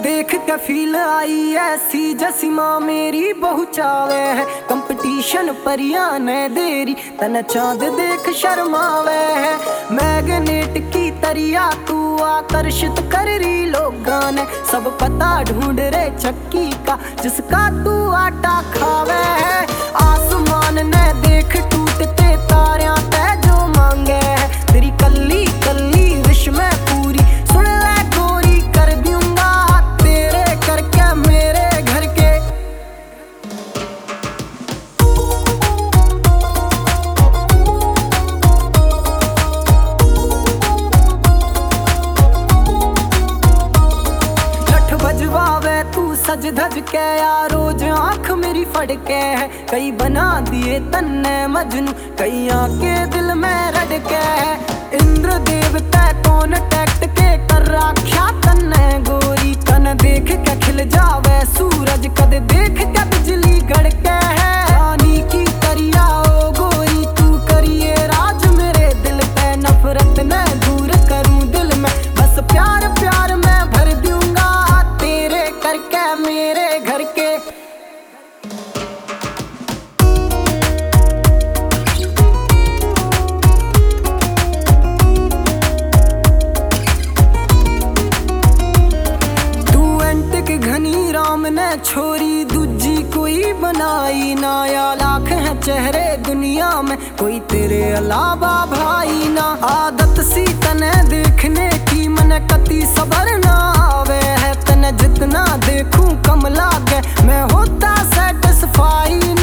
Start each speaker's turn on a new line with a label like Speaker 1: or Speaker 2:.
Speaker 1: देख के feel I ऐसी जैसी माँ मेरी बहु चावे है। कंपटीशन परिया ने देरी तन चांद देख शर्मावे है। मैग्नेट की तरिया तू आकर्षित कर रही लोगां ने, सब पता ढूंढ रे चक्की का जिसका तू आटा खावे है। आसमान ने देख टूटते तारियां ते जो मांगे है, तेरी कल्ली कल्ली विश में पूरी सुन ले गोरी कर दूंगा तेरे करके मेरे घर के। लठ बजवावे तू सज धज के यार रोज आंख मेरी फड़के है। कई बना दिए तन्ने मजनू कई आके दिल में रड़के है। इंद्र देवता कौन टैक्ट के कर रखा तन्ने गोरी, तन देख के खिल जावे सूरज कद देख के बिजली गड़के है। रानी की करिया ओ गोरी तू करिए राज मेरे दिल पे, नफरत न दूर करूं दिल में बस प्यार प्यार मैं भर दूंगा तेरे करके मेरे घर के। घनी राम ने छोरी दूजी कोई बनाई ना, या लाख है चेहरे दुनिया में कोई तेरे अलावा भाई ना। आदत सी तने देखने की मन कती सबर ना आवे है, तने जितना देखूं कम लागे मैं होता सेटिस्फाई